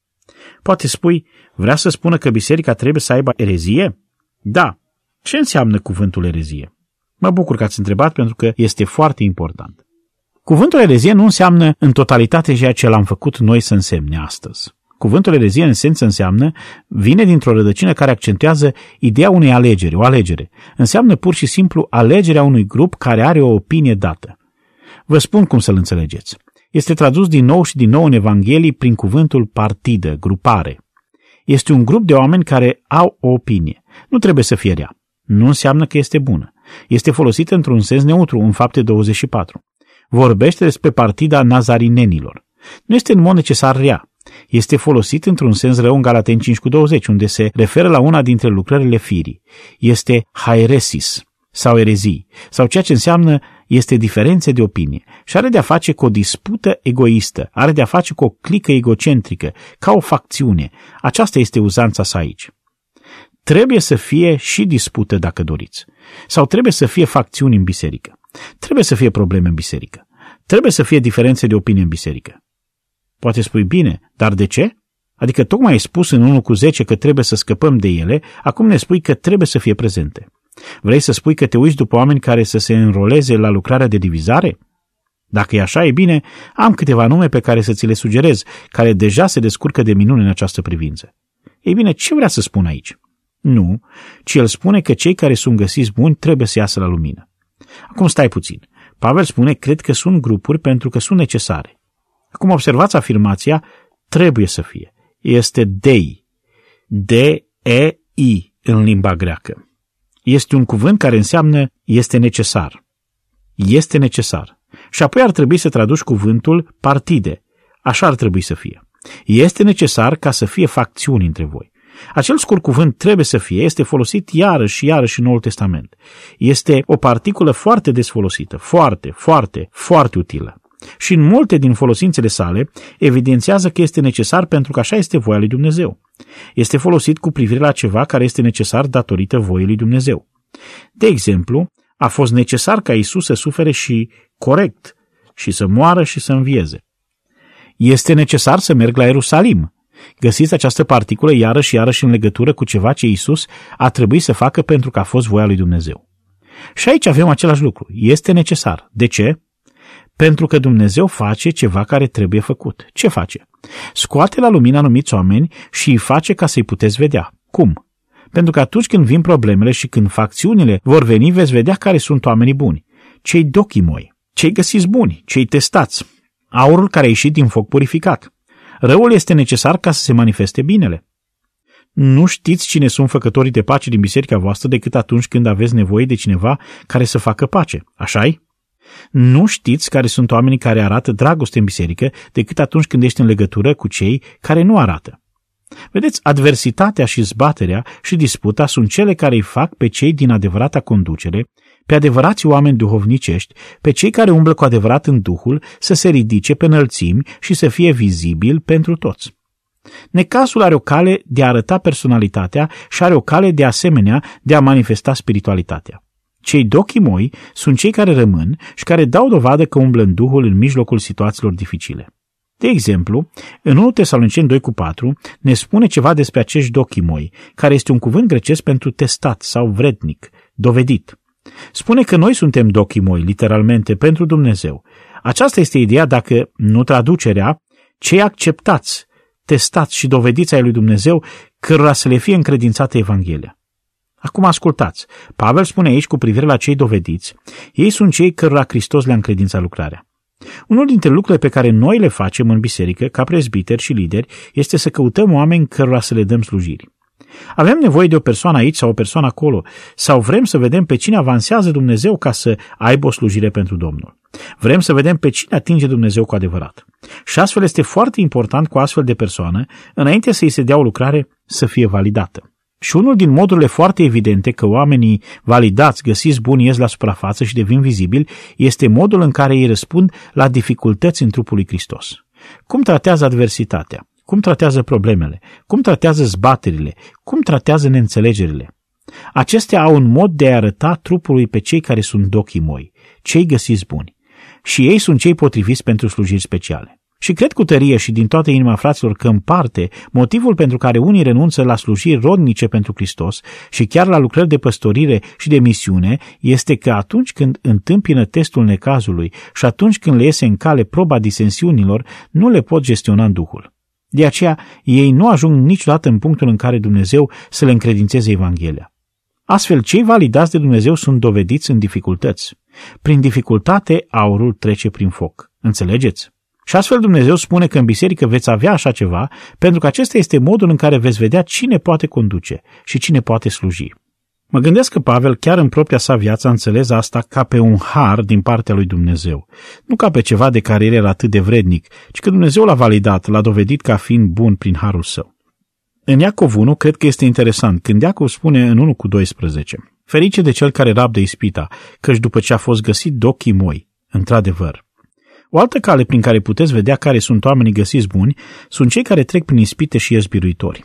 Poate spui, vrea să spună că biserica trebuie să aibă erezie? Da. Ce înseamnă cuvântul erezie? Mă bucur că ați întrebat pentru că este foarte important. Cuvântul erezie nu înseamnă în totalitate ceea ce l-am făcut noi să însemne astăzi. Cuvântul erezie în esență înseamnă, vine dintr-o rădăcină care accentuează ideea unei alegeri, o alegere. Înseamnă pur și simplu alegerea unui grup care are o opinie dată. Vă spun cum să-l înțelegeți. Este tradus din nou și din nou în Evanghelii prin cuvântul partidă, grupare. Este un grup de oameni care au o opinie. Nu trebuie să fie rea. Nu înseamnă că este bună. Este folosită într-un sens neutru în Fapte douăzeci și patru. Vorbește despre partida nazarinenilor. Nu este în mod necesar rea. Este folosit într-un sens rău în Galateni cinci cu douăzeci, unde se referă la una dintre lucrările firii. Este haeresis sau erezii, sau ceea ce înseamnă este diferențe de opinie și are de-a face cu o dispută egoistă, are de-a face cu o clică egocentrică, ca o facțiune. Aceasta este uzanța sa aici. Trebuie să fie și dispută dacă doriți, sau trebuie să fie facțiuni în biserică, trebuie să fie probleme în biserică, trebuie să fie diferențe de opinie în biserică. Poate spui bine, dar de ce? Adică tocmai ai spus în unu cu zece că trebuie să scăpăm de ele, acum ne spui că trebuie să fie prezente. Vrei să spui că te uiți după oameni care să se înroleze la lucrarea de divizare? Dacă e așa, e bine, am câteva nume pe care să ți le sugerez, care deja se descurcă de minune în această privință. Ei bine, ce vrea să spun aici? Nu, ci el spune că cei care sunt găsiți buni trebuie să iasă la lumină. Acum stai puțin. Pavel spune, cred că sunt grupuri pentru că sunt necesare. Acum observați afirmația, trebuie să fie. Este dei. D-E-I în limba greacă. Este un cuvânt care înseamnă este necesar. Este necesar. Și apoi ar trebui să traduci cuvântul partide. Așa ar trebui să fie. Este necesar ca să fie facțiuni între voi. Acel scurt cuvânt trebuie să fie este folosit iarăși și iarăși în Noul Testament. Este o particulă foarte des folosită, foarte, foarte, foarte utilă. Și în multe din folosințele sale evidențiază că este necesar pentru că așa este voia lui Dumnezeu. Este folosit cu privire la ceva care este necesar datorită voii lui Dumnezeu. De exemplu, a fost necesar ca Iisus să sufere și corect și să moară și să învieze. Este necesar să merg la Ierusalim. Găsiți această particulă iarăși și iarăși în legătură cu ceva ce Iisus a trebuit să facă pentru că a fost voia lui Dumnezeu. Și aici avem același lucru. Este necesar. De ce? Pentru că Dumnezeu face ceva care trebuie făcut. Ce face? Scoate la lumină anumiți oameni și îi face ca să-i puteți vedea. Cum? Pentru că atunci când vin problemele și când facțiunile vor veni, veți vedea care sunt oamenii buni. Cei dochimoi, cei găsiți buni, cei testați, aurul care a ieșit din foc purificat. Răul este necesar ca să se manifeste binele. Nu știți cine sunt făcătorii de pace din biserica voastră decât atunci când aveți nevoie de cineva care să facă pace. Așa-i? Nu știți care sunt oamenii care arată dragoste în biserică decât atunci când ești în legătură cu cei care nu arată. Vedeți, adversitatea și zbaterea și disputa sunt cele care îi fac pe cei din adevărata conducere, pe adevărații oameni duhovnicești, pe cei care umblă cu adevărat în Duhul, să se ridice pe înălțimi și să fie vizibil pentru toți. Necazul are o cale de a arăta personalitatea și are o cale de asemenea de a manifesta spiritualitatea. Cei dochimoi sunt cei care rămân și care dau dovadă că umblă în Duhul în mijlocul situațiilor dificile. De exemplu, în unu Tesaloniceni doi cu patru ne spune ceva despre acești dochimoi, care este un cuvânt grecesc pentru testat sau vrednic, dovedit. Spune că noi suntem dochimoi, literalmente, pentru Dumnezeu. Aceasta este ideea, dacă nu traducerea, cei acceptați, testați și dovediți ai lui Dumnezeu, cărora să le fie încredințată Evanghelia. Acum ascultați, Pavel spune aici cu privire la cei dovediți, ei sunt cei cărora Hristos le-a încredințat lucrarea. Unul dintre lucrurile pe care noi le facem în biserică, ca prezbiteri și lideri, este să căutăm oameni cărora să le dăm slujiri. Avem nevoie de o persoană aici sau o persoană acolo, sau vrem să vedem pe cine avansează Dumnezeu ca să aibă o slujire pentru Domnul. Vrem să vedem pe cine atinge Dumnezeu cu adevărat. Și astfel este foarte important cu astfel de persoană, înainte să îi se dea o lucrare, să fie validată. Și unul din modurile foarte evidente că oamenii validați, găsiți buni, ies la suprafață și devin vizibili, este modul în care ei răspund la dificultăți în trupul lui Hristos. Cum tratează adversitatea? Cum tratează problemele? Cum tratează zbaterile? Cum tratează neînțelegerile? Acestea au un mod de a arăta trupului pe cei care sunt dochimoi, cei găsiți buni. Și ei sunt cei potriviți pentru slujiri speciale. Și cred cu tărie și din toată inima, fraților, că în parte motivul pentru care unii renunță la slujiri rodnice pentru Hristos și chiar la lucrări de păstorire și de misiune este că atunci când întâmpină testul necazului și atunci când le iese în cale proba disensiunilor, nu le pot gestiona în Duhul. De aceea, ei nu ajung niciodată în punctul în care Dumnezeu să le încredințeze Evanghelia. Astfel, cei validați de Dumnezeu sunt dovediți în dificultăți. Prin dificultate, aurul trece prin foc. Înțelegeți? Și astfel Dumnezeu spune că în biserică veți avea așa ceva, pentru că acesta este modul în care veți vedea cine poate conduce și cine poate sluji. Mă gândesc că Pavel chiar în propria sa viață a înțeles asta ca pe un har din partea lui Dumnezeu, nu ca pe ceva de care el era atât de vrednic, ci că Dumnezeu l-a validat, l-a dovedit ca fiind bun prin harul său. În Iacov unu, cred că este interesant, când Iacov spune în unu cu doisprezece, ferice de cel care rabdă ispita, căci după ce a fost găsit dochimoi, într-adevăr. O altă cale prin care puteți vedea care sunt oamenii găsiți buni sunt cei care trec prin ispite și ies biruitori.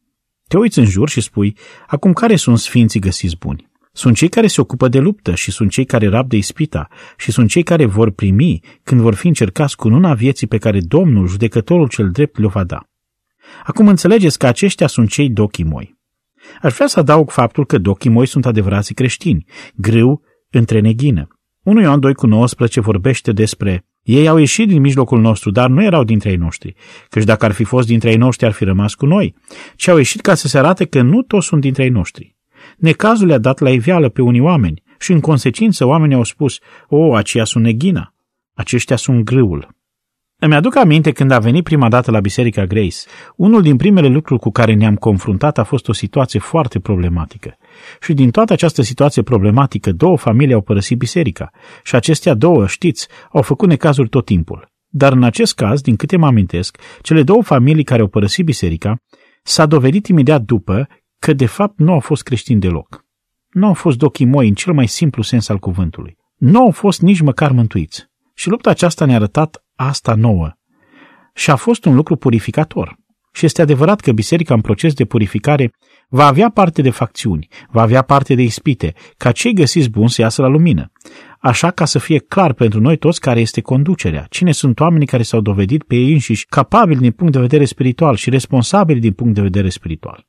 Te uiți în jur și spui, acum care sunt sfinții găsiți buni? Sunt cei care se ocupă de luptă și sunt cei care rabdă ispita și sunt cei care vor primi când vor fi încercați cu luna vieții pe care Domnul, judecătorul cel drept, le-o va da. Acum înțelegeți că aceștia sunt cei dochimoi. Aș vrea să adaug faptul că dochimoi sunt adevărații creștini, grâu între neghină. unu Ioan doi cu nouăsprezece vorbește despre Ei au ieșit din mijlocul nostru, dar nu erau dintre ei noștri, căci dacă ar fi fost dintre ei noștri, ar fi rămas cu noi, ci au ieșit ca să se arate că nu toți sunt dintre ei noștri. Necazul le-a dat la iveală pe unii oameni și în consecință oamenii au spus, o, aceia sunt neghina, aceștia sunt grâul. Îmi aduc aminte când a venit prima dată la Biserica Grace, unul din primele lucruri cu care ne-am confruntat a fost o situație foarte problematică. Și din toată această situație problematică, două familii au părăsit biserica și acestea două, știți, au făcut necazuri tot timpul. Dar în acest caz, din câte mă amintesc, cele două familii care au părăsit biserica s-a dovedit imediat după că de fapt nu au fost creștini deloc. Nu au fost dochimoi în cel mai simplu sens al cuvântului. Nu au fost nici măcar mântuiți. Și lupta aceasta ne-a arătat asta nouă. Și a fost un lucru purificator. Și este adevărat că biserica în proces de purificare va avea parte de facțiuni, va avea parte de ispite, ca cei găsiți buni să iasă la lumină. Așa ca să fie clar pentru noi toți care este conducerea, cine sunt oamenii care s-au dovedit pe ei înșiși capabili din punct de vedere spiritual și responsabili din punct de vedere spiritual.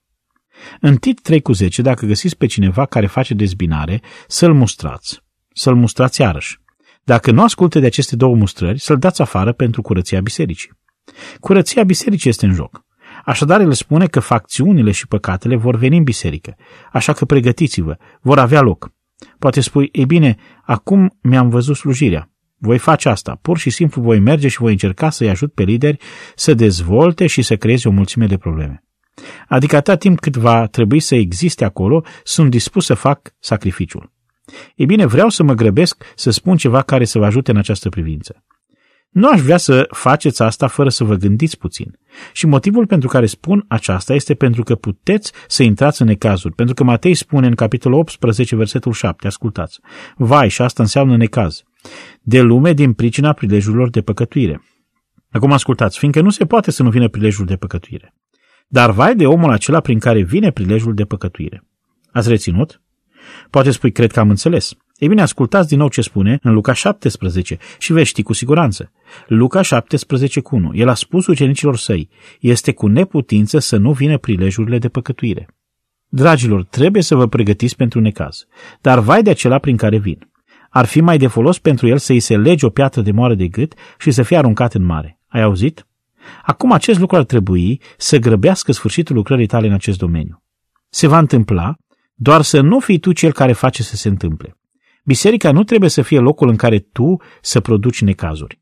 În Tit trei cu zece, dacă găsiți pe cineva care face dezbinare, să-l mustrați, să-l mustrați iarăși. Dacă nu ascultă de aceste două mustrări, să-l dați afară pentru curăția bisericii. Curăția bisericii este în joc. Așadar, el spune că facțiunile și păcatele vor veni în biserică, așa că pregătiți-vă, vor avea loc. Poate spui, ei bine, acum mi-am văzut slujirea. Voi face asta, pur și simplu voi merge și voi încerca să-i ajut pe lideri să dezvolte și să creeze o mulțime de probleme. Adică atât timp cât va trebui să existe acolo, sunt dispus să fac sacrificiul. Ei bine, vreau să mă grăbesc să spun ceva care să vă ajute în această privință. Nu aș vrea să faceți asta fără să vă gândiți puțin. Și motivul pentru care spun aceasta este pentru că puteți să intrați în necazuri. Pentru că Matei spune în capitolul optsprezece, versetul șapte, ascultați. Vai, și asta înseamnă necaz. De lume din pricina prilejurilor de păcătuire. Acum ascultați, fiindcă nu se poate să nu vină prilejul de păcătuire. Dar vai de omul acela prin care vine prilejul de păcătuire. Ați reținut? Poate spui, cred că am înțeles. Ei bine, ascultați din nou ce spune în Luca șaptesprezece și veți ști cu siguranță. Luca șaptesprezece cu unu. El a spus ucenicilor săi, este cu neputință să nu vină prilejurile de păcătuire. Dragilor, trebuie să vă pregătiți pentru necaz, dar vai de acela prin care vin. Ar fi mai de folos pentru el să-i se lege o piatră de moară de gât și să fie aruncat în mare. Ai auzit? Acum acest lucru ar trebui să grăbească sfârșitul lucrării tale în acest domeniu. Se va întâmpla, doar să nu fii tu cel care face să se întâmple. Biserica nu trebuie să fie locul în care tu să produci necazuri.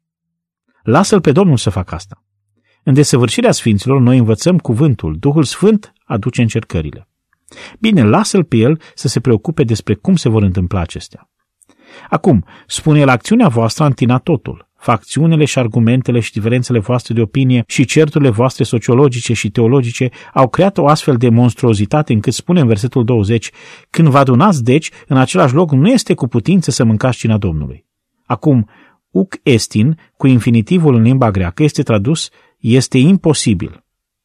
Lasă-l pe Domnul să facă asta. În desăvârșirea Sfinților noi învățăm cuvântul, Duhul Sfânt aduce încercările. Bine, lasă-l pe el să se preocupe despre cum se vor întâmpla acestea. Acum, spune el, acțiunea voastră a întinat totul. Facțiunile și argumentele și diferențele voastre de opinie și certurile voastre sociologice și teologice au creat o astfel de monstruozitate încât spune în versetul douăzeci, când vă adunați deci, în același loc nu este cu putință să mâncați cina Domnului. Acum, uc estin, cu infinitivul în limba greacă, este tradus, este imposibil.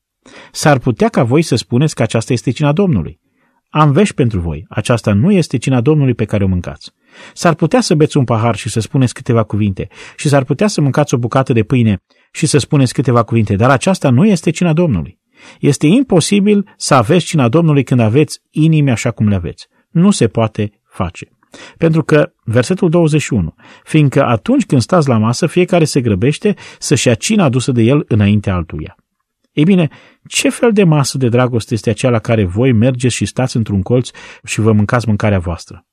S-ar putea ca voi să spuneți că aceasta este cina Domnului. Am vești pentru voi, aceasta nu este cina Domnului pe care o mâncați. S-ar putea să beți un pahar și să spuneți câteva cuvinte și s-ar putea să mâncați o bucată de pâine și să spuneți câteva cuvinte, dar aceasta nu este cina Domnului. Este imposibil să aveți cina Domnului când aveți inimi așa cum le aveți. Nu se poate face. Pentru că, versetul douăzeci și unu, fiindcă atunci când stați la masă, fiecare se grăbește să-și ia cina adusă de el înaintea altuia. Ei bine, ce fel de masă de dragoste este aceea la care voi mergeți și stați într-un colț și vă mâncați mâncarea voastră?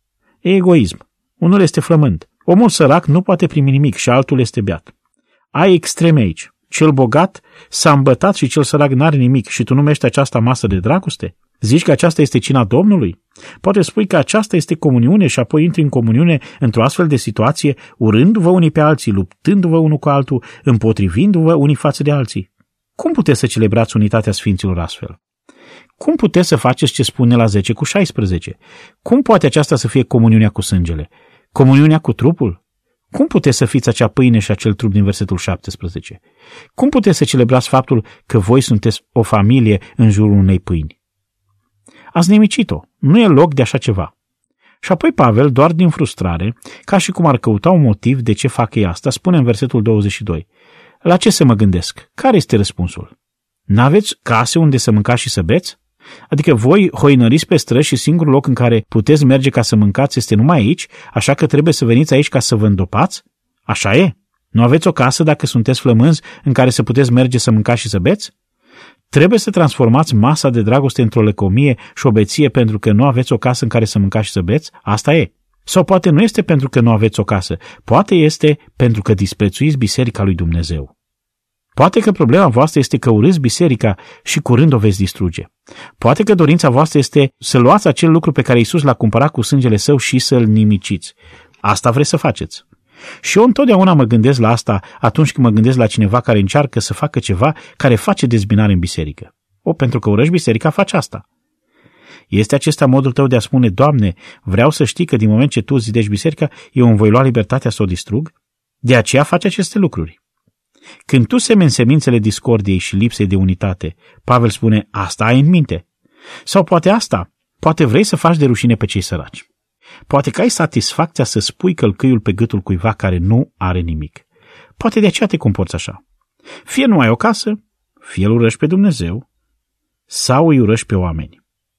E egoism. Unul este flământ. Omul sărac nu poate primi nimic și altul este beat. Ai extreme aici. Cel bogat s-a îmbătat și cel sărac n-are nimic și tu numești aceasta masă de dragoste? Zici că aceasta este cina Domnului? Poate spui că aceasta este comuniune și apoi intri în comuniune într-o astfel de situație, urându-vă unii pe alții, luptându-vă unul cu altul, împotrivindu-vă unii față de alții. Cum puteți să celebrați unitatea Sfinților astfel? Cum puteți să faceți ce spune la zece cu șaisprezece? Cum poate aceasta să fie comuniunea cu sângele? Comuniunea cu trupul? Cum puteți să fiți acea pâine și acel trup din versetul șaptesprezece? Cum puteți să celebrați faptul că voi sunteți o familie în jurul unei pâini? Ați nimicit-o. Nu e loc de așa ceva. Și apoi Pavel, doar din frustrare, ca și cum ar căuta un motiv de ce fac ei asta, spune în versetul douăzeci și doi. La ce să mă gândesc? Care este răspunsul? N-aveți case unde să mâncați și să beți? Adică voi hoinăriți pe străzi și singurul loc în care puteți merge ca să mâncați este numai aici, așa că trebuie să veniți aici ca să vă îndopați? Așa e? Nu aveți o casă dacă sunteți flămânzi în care să puteți merge să mâncați și să beți? Trebuie să transformați masa de dragoste într-o lăcomie și o beție pentru că nu aveți o casă în care să mâncați și să beți? Asta e. Sau poate nu este pentru că nu aveți o casă, poate este pentru că disprețuiți biserica lui Dumnezeu. Poate că problema voastră este că urâți biserica și curând o veți distruge. Poate că dorința voastră este să luați acel lucru pe care Iisus l-a cumpărat cu sângele său și să-l nimiciți. Asta vreți să faceți. Și eu întotdeauna mă gândesc la asta atunci când mă gândesc la cineva care încearcă să facă ceva care face dezbinare în biserică. O, pentru că urăști biserica, faci asta. Este acesta modul tău de a spune, Doamne, vreau să știi că din moment ce Tu zidești biserica, eu îmi voi lua libertatea să o distrug? De aceea faci aceste lucruri. Când tu semeni semințele discordiei și lipsei de unitate, Pavel spune, asta ai în minte. Sau poate asta, poate vrei să faci de rușine pe cei săraci. Poate că ai satisfacția să spui călcâiul pe gâtul cuiva care nu are nimic. Poate de aceea te comporți așa. Fie nu ai o casă, fie îl urăști pe Dumnezeu, sau îi urăști pe oameni.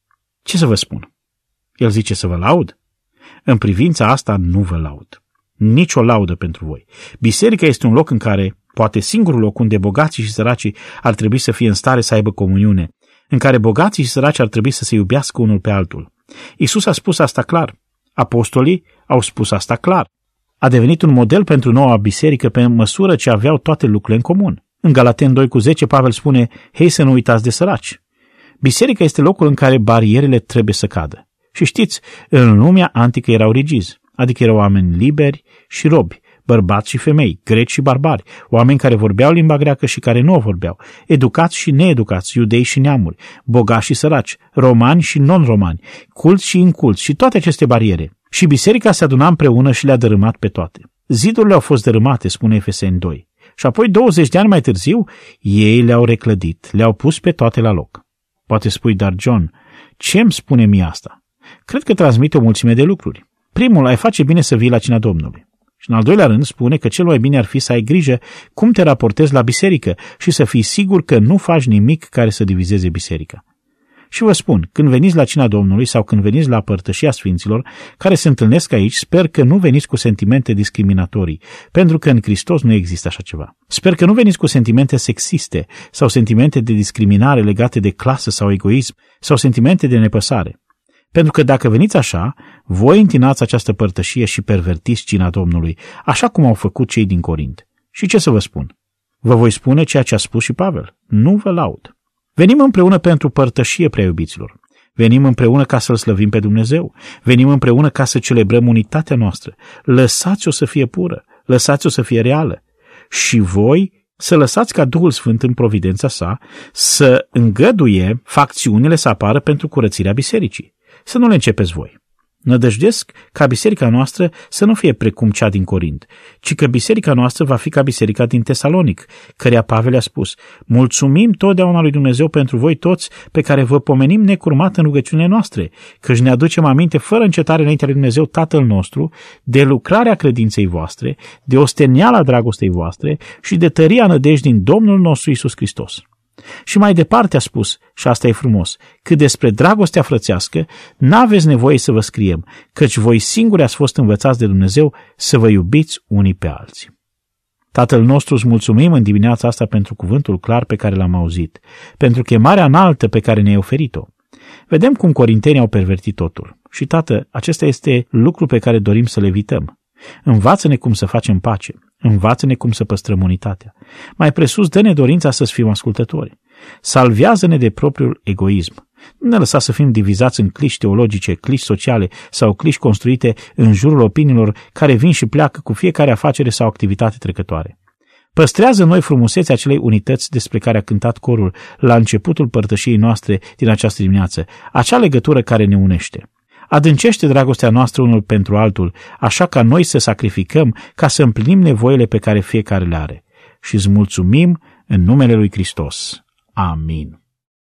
Ce să vă spun? El zice să vă laud? În privința asta nu vă laud. Nici o laudă pentru voi. Biserica este un loc în care, poate singurul loc unde bogații și săracii ar trebui să fie în stare să aibă comuniune, în care bogații și săracii ar trebui să se iubească unul pe altul. Iisus a spus asta clar. Apostolii au spus asta clar. A devenit un model pentru noua biserică pe măsură ce aveau toate lucrurile în comun. În Galateni doi cu zece, Pavel spune, hei să nu uitați de săraci. Biserica este locul în care barierele trebuie să cadă. Și știți, în lumea antică erau rigizi, adică erau oameni liberi și robi, bărbați și femei, greci și barbari, oameni care vorbeau limba greacă și care nu o vorbeau, educați și needucați, iudei și neamuri, bogați și săraci, romani și non-romani, culți și inculți și toate aceste bariere. Și biserica se aduna împreună și le-a dărâmat pe toate. Zidurile au fost dărâmate, spune Efeseni doi. Și apoi douăzeci de ani mai târziu, ei le-au reclădit, le-au pus pe toate la loc. Poate spui, dar John, ce îmi spune mie asta? Cred că transmite o mulțime de lucruri. Primul, ai face bine să vii la cina Domnului. Și în al doilea rând spune că cel mai bine ar fi să ai grijă cum te raportezi la biserică și să fii sigur că nu faci nimic care să divizeze biserica. Și vă spun, când veniți la cina Domnului sau când veniți la părtășia Sfinților, care se întâlnesc aici, sper că nu veniți cu sentimente discriminatorii, pentru că în Hristos nu există așa ceva. Sper că nu veniți cu sentimente sexiste sau sentimente de discriminare legate de clasă sau egoism sau sentimente de nepăsare. Pentru că dacă veniți așa, voi întinați această părtășie și pervertiți cina Domnului, așa cum au făcut cei din Corint. Și ce să vă spun? Vă voi spune ceea ce a spus și Pavel. Nu vă laud. Venim împreună pentru părtășie, prea iubiților. Venim împreună ca să-L slăvim pe Dumnezeu. Venim împreună ca să celebrăm unitatea noastră. Lăsați-o să fie pură. Lăsați-o să fie reală. Și voi să lăsați ca Duhul Sfânt în providența sa să îngăduie facțiunile să apară pentru curățirea bisericii. Să nu le începeți voi. Nădăjduiesc ca biserica noastră să nu fie precum cea din Corint, ci că biserica noastră va fi ca biserica din Tesalonic, căreia Pavel a spus, mulțumim totdeauna lui Dumnezeu pentru voi toți pe care vă pomenim necurmat în rugăciunile noastre, căci ne aducem aminte fără încetare înaintea lui Dumnezeu Tatăl nostru, de lucrarea credinței voastre, de osteniala dragostei voastre și de tăria nădejdii din Domnul nostru Iisus Hristos. Și mai departe a spus, și asta e frumos, că despre dragostea frățească n-aveți nevoie să vă scriem, căci voi singuri ați fost învățați de Dumnezeu să vă iubiți unii pe alții. Tatăl nostru, îți mulțumim în dimineața asta pentru cuvântul clar pe care l-am auzit, pentru chemarea înaltă pe care ne-ai oferit-o. Vedem cum corintenii au pervertit totul. Și, Tată, acesta este lucru pe care dorim să le evităm. Învață-ne cum să facem pace. Învață-ne cum să păstrăm unitatea. Mai presus, dă-ne dorința să fim ascultători. Salvează-ne de propriul egoism. Nu ne lăsa să fim divizați în cliși teologice, cliși sociale sau cliși construite în jurul opiniilor care vin și pleacă cu fiecare afacere sau activitate trecătoare. Păstrează în noi frumusețea acelei unități despre care a cântat corul la începutul părtășiei noastre din această dimineață, acea legătură care ne unește. Adâncește dragostea noastră unul pentru altul, așa ca noi să sacrificăm ca să împlinim nevoile pe care fiecare le are. Și îți mulțumim în numele lui Hristos. Amin.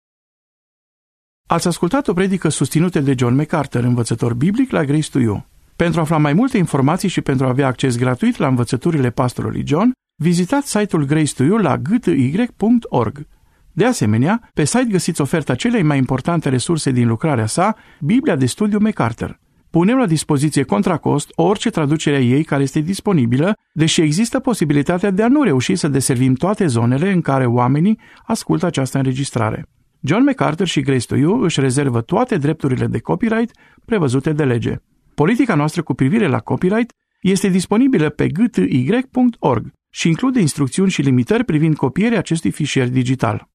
Ați ascultat o predică susținută de John MacArthur, învățător biblic la Grace to You. Pentru a afla mai multe informații și pentru a avea acces gratuit la învățăturile pastorului John, vizitați site-ul Grace to You la g t y punct org. De asemenea, pe site găsiți oferta celei mai importante resurse din lucrarea sa, Biblia de studiu MacArthur. Punem la dispoziție contra cost orice traducere a ei care este disponibilă, deși există posibilitatea de a nu reuși să deservim toate zonele în care oamenii ascultă această înregistrare. John MacArthur și Grace to You își rezervă toate drepturile de copyright prevăzute de lege. Politica noastră cu privire la copyright este disponibilă pe g t y punct org și include instrucțiuni și limitări privind copierea acestui fișier digital.